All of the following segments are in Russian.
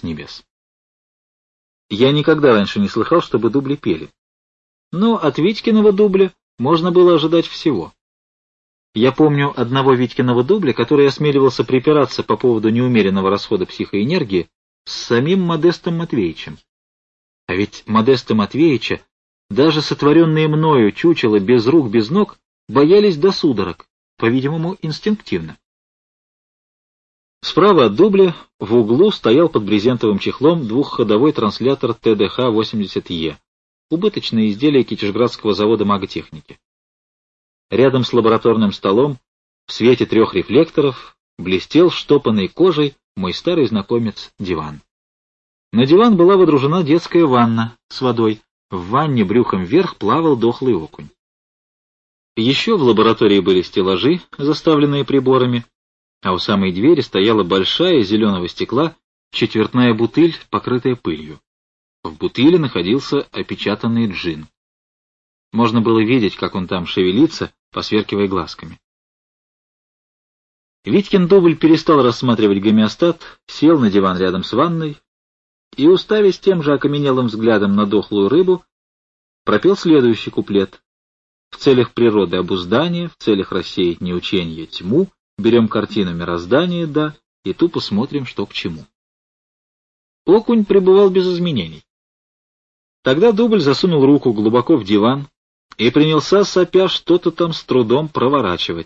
с небес. Я никогда раньше не слыхал, чтобы дубли пели. Но от Витькиного дубля можно было ожидать всего. Я помню одного Витькиного дубля, который осмеливался припираться по поводу неумеренного расхода психоэнергии с самим Модестом Матвеевичем. А ведь Модеста Матвеевича даже сотворенные мною чучела без рук, без ног боялись до судорог, по-видимому, инстинктивно. Справа от дубля в углу стоял под брезентовым чехлом двухходовой транслятор ТДХ-80Е, убыточное изделие Китежградского завода маготехники. Рядом с лабораторным столом, в свете 3 рефлекторов, блестел штопанной кожей мой старый знакомец диван. На диван была водружена детская ванна с водой, в ванне брюхом вверх плавал дохлый окунь. Еще в лаборатории были стеллажи, заставленные приборами, а у самой двери стояла большая зеленого стекла четвертная бутыль, покрытая пылью. В бутыле находился опечатанный джин. Можно было видеть, как он там шевелится, посверкивая глазками. Витькин дубль перестал рассматривать гомеостат, сел на диван рядом с ванной и, уставясь тем же окаменелым взглядом на дохлую рыбу, пропел следующий куплет. В целях природы обуздания, в целях рассеять неученье тьму, берем картину мироздания, да, и тупо смотрим, что к чему. Окунь пребывал без изменений. Тогда дубль засунул руку глубоко в диван и принялся, сопя, что-то там с трудом проворачивать.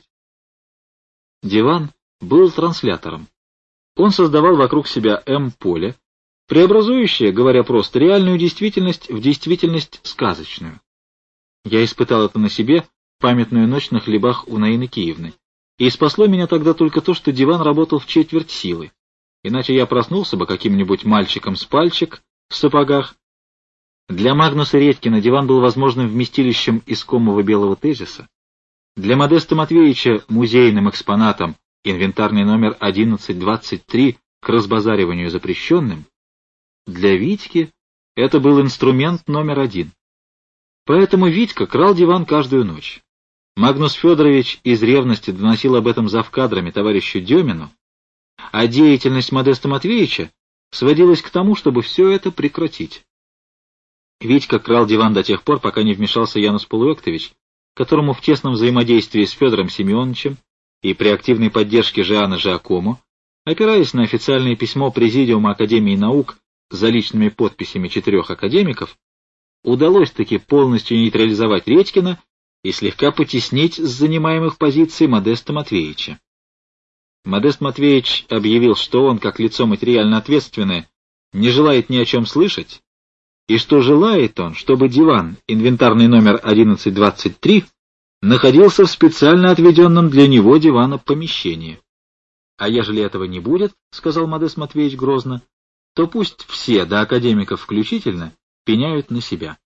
Диван был транслятором. Он создавал вокруг себя М-поле, преобразующее, говоря просто, реальную действительность в действительность сказочную. Я испытал это на себе памятную ночь на хлебах у Наины Киевны, и спасло меня тогда только то, что диван работал в четверть силы, иначе я проснулся бы каким-нибудь мальчиком с пальчик в сапогах. Для Магнуса Редькина диван был возможным вместилищем искомого белого тезиса, для Модеста Матвеевича музейным экспонатом, инвентарный номер 1123 к разбазариванию запрещенным, для Витьки это был инструмент номер 1. Поэтому Витька крал диван каждую ночь. Магнус Федорович из ревности доносил об этом завкадрами товарищу Демину, а деятельность Модеста Матвеевича сводилась к тому, чтобы все это прекратить. Витька крал диван до тех пор, пока не вмешался Янус Полуэктович, которому в тесном взаимодействии с Федором Семеновичем и при активной поддержке Жиана Жиакомо, опираясь на официальное письмо Президиума Академии наук за личными подписями 4 академиков, удалось-таки полностью нейтрализовать Редькина и слегка потеснить с занимаемых позиций Модеста Матвеевича. Модест Матвеевич объявил, что он, как лицо материально ответственное, не желает ни о чем слышать, и что желает он, чтобы диван, инвентарный номер 1123, находился в специально отведенном для него дивана помещении. — А ежели этого не будет, — сказал Модест Матвеевич грозно, — то пусть все, до академиков включительно, пеняют на себя.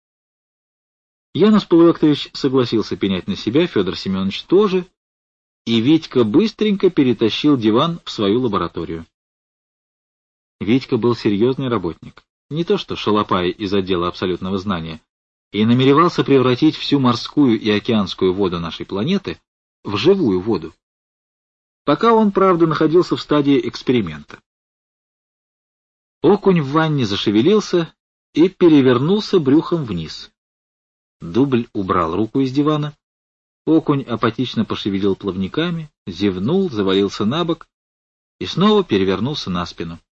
Янус Полуэктович согласился пенять на себя, Федор Семенович тоже, и Витька быстренько перетащил диван в свою лабораторию. Витька был серьезный работник, не то что шалопай из отдела абсолютного знания, и намеревался превратить всю морскую и океанскую воду нашей планеты в живую воду. Пока он, правда, находился в стадии эксперимента. Окунь в ванне зашевелился и перевернулся брюхом вниз. Дубль убрал руку из дивана. Окунь апатично пошевелил плавниками, зевнул, завалился на бок и снова перевернулся на спину.